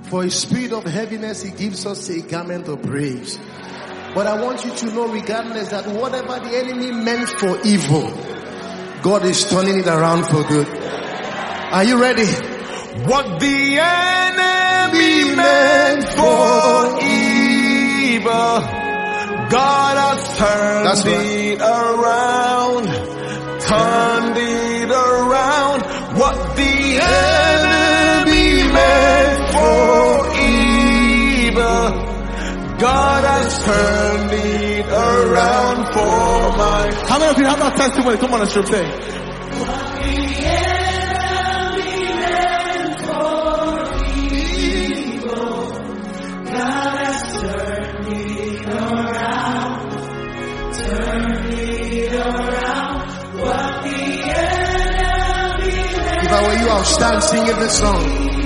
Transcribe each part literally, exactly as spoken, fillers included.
For a spirit of heaviness, he gives us a garment of praise. But I want you to know, regardless, that whatever the enemy meant for evil, God is turning it around for good. Are you ready? What the enemy meant for evil, God has turned That's right. it around. Turned it around. What the enemy meant for evil, God has turned it around for my... How many of you have that testimony? Come on, let's say. What the enemy meant for evil, God has turned it around. Turned it around. What the enemy meant. If I were you, I'll stand singing this song.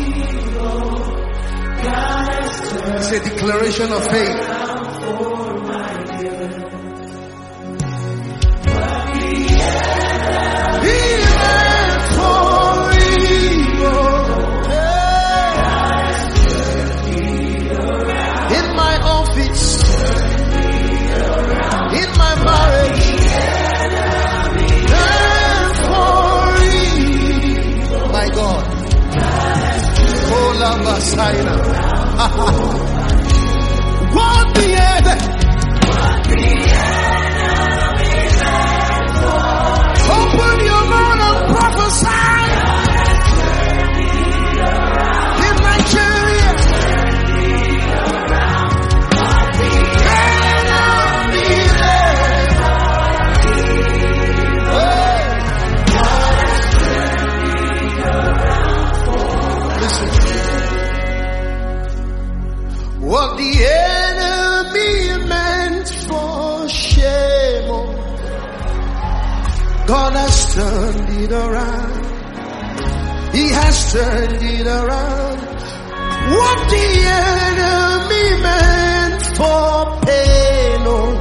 It's a declaration of faith. In my office, in my marriage, my God. Oh, Messiah. What the enemy, what the enemy meant for. Open your mouth and prophesy. In Nigeria, what the enemy meant for. Listen. What the enemy meant for shame, God has turned it around. He has turned it around. What the enemy meant for pain, oh,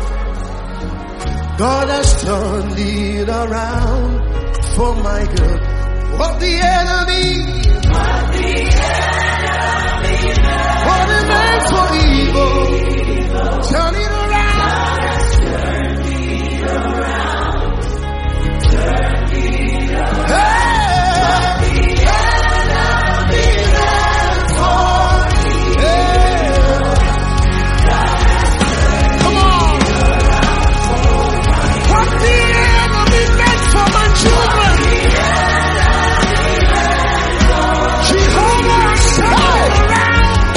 God has turned it around for my good. What the enemy, what the enemy meant, what it meant for evil, turn it around. Turn it around. Turn it around. Hey! What the enemy meant for evil, come on. What the enemy meant for my children, Jehovah, turn it around.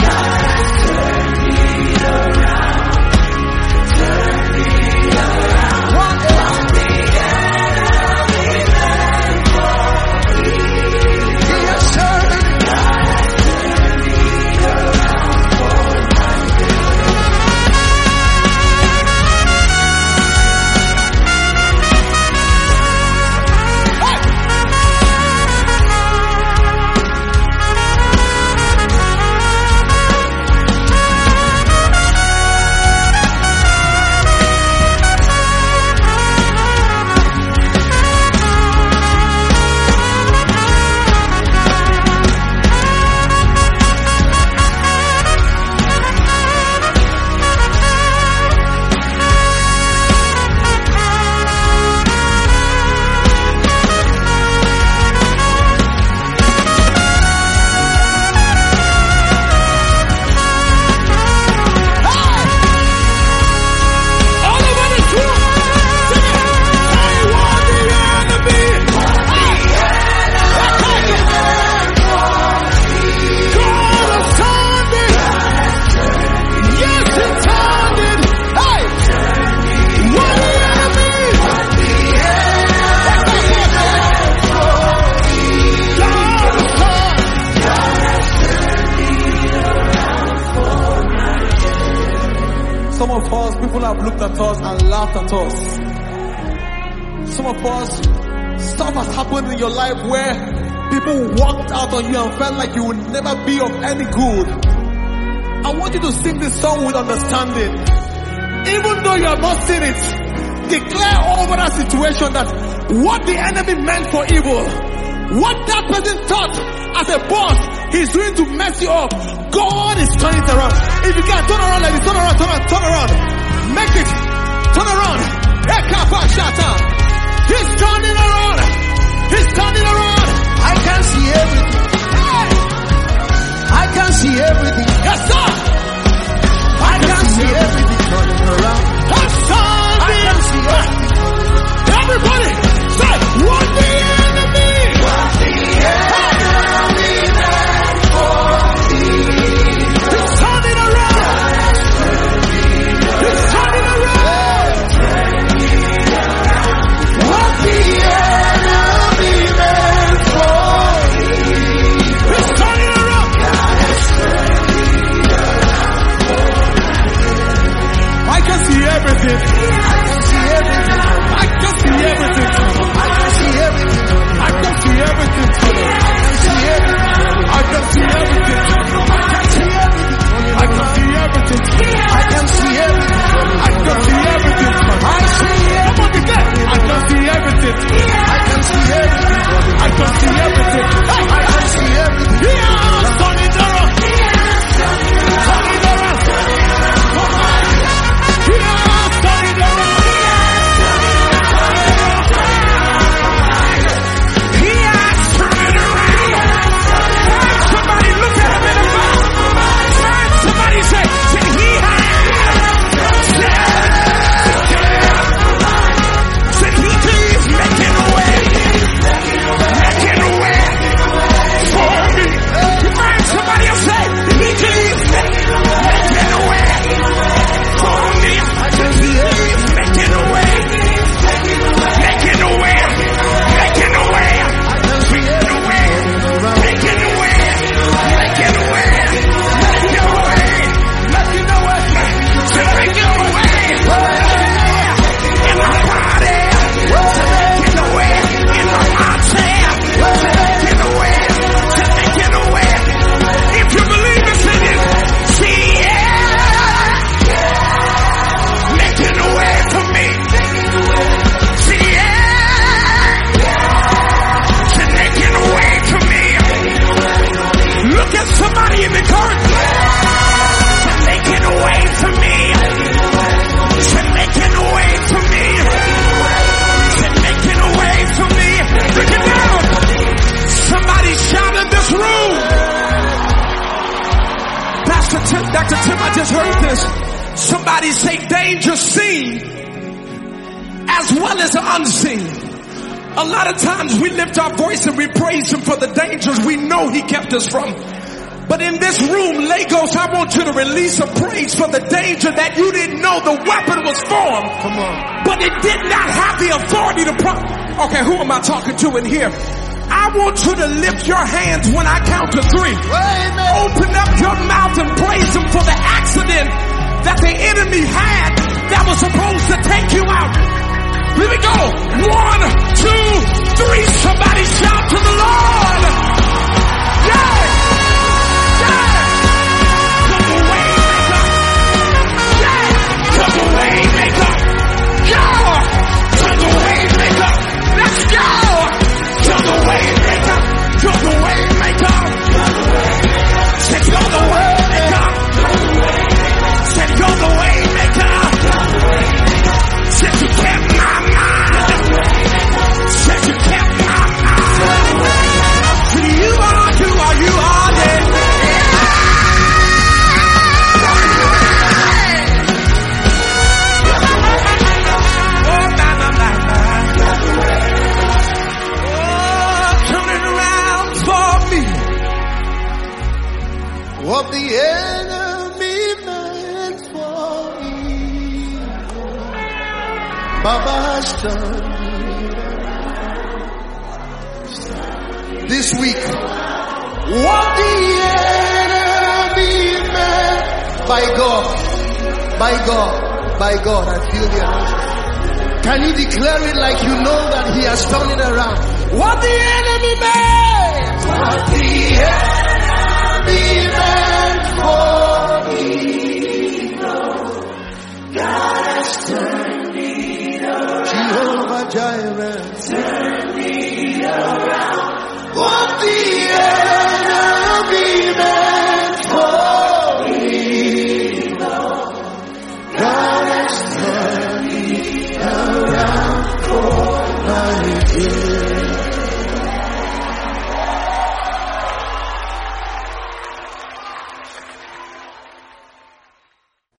Some of us, people have looked at us and laughed at us. Some of us, stuff has happened in your life where people walked out on you and felt like you would never be of any good. I want you to sing this song with understanding. Even though you have not seen it, declare over that situation that what the enemy meant for evil, what that person thought as a boss he's doing to mess you up, God is turning it around. If you can turn around like this, turn around, turn around, turn around. Make it. Turn around. He's turning around. He's turning around. I can see everything. I can see everything. Yes, sir. I can see everything turning around. I can see everything. Everybody say, what the enemy? What the enemy meant for me. He's turning around. He's turning around. What the enemy meant for me. He's turning around. I can see everything. I can see everything. I can see everything. I can see everything. I can see everything. I can see everything. I can see everything. I can see everything. I can see everything. I can see everything. I can see everything. I see it. I can see everything. I can see everything. I can see everything. I can see everything. Yeah, turn it around. Turn it around. Yeah, turn it around. Somebody look at him in the mouth. Somebody say, say he has. Say he is making a way. Making a way for me. Somebody else say, he is making a way for me. He is making a way. Making a way. Making a way. Making a way. Making a way. Making a way. Making a way. Making a way. Making a way. In my body. Making a way. In my mindset. Making a way. Making a way. If you believe it, sing it. See it. Making a way for me. See it. She's making a way for me. Look at somebody in the corner. She's making a way for me. She's making a way for me. She's making a way for me. Look at that. Somebody shout in this room. Pastor Tim, Doctor Tim, I just heard this. Somebody say danger seen as well as unseen. A lot of times we lift our voice and we praise him for the dangers we know he kept us from. But in this room, Lagos, I want you to release a praise for the danger that you didn't know the weapon was formed. Come on. But it did not have the authority to pro- Okay, who am I talking to in here? I want you to lift your hands when I count to three. Amen. Open up your mouth and praise him for the accident that the enemy had that was supposed to take you out. Here we go. One, two, three. Somebody shout to the Lord. Yeah. Yeah. Come away, maker. Yeah. Come away, maker. Yeah. Come away, maker. Let's go. Come away, maker. Come away, maker. Say go the way, maker. Say go the way, maker. Said you kept my mind. Said you kept my mind. You are, you are, you are there. Oh, my, my, my, my. Oh, turning around for me. What the enemy meant for evil, Baba has done. This week, what the enemy meant, by God, by God, by God, I feel the anointing. Can you declare it like you know that he has turned it around? What the enemy meant, What the